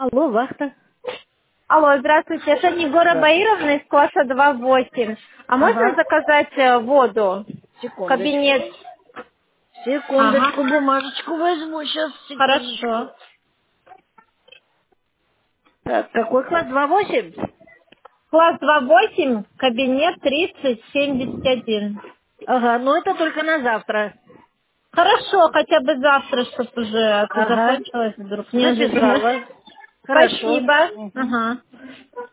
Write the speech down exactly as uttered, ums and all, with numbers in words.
Алло, вахта. Алло, здравствуйте, это Егора Да. Баировна из класса два восемь. А можно Ага. заказать э, воду в Секундочку. кабинет? Ага, Секундочку, бумажечку возьму. Сейчас, секундочку. хорошо. Так, какой класс? Два восемь? Класс два восемь, кабинет тридцать семьдесят один. Ага, ну это только на завтра. Хорошо, хотя бы завтра, чтобы уже, а то Ага. закончилось вдруг неожиданно. Записала. Хорошо. Спасибо. Мгм. Ага.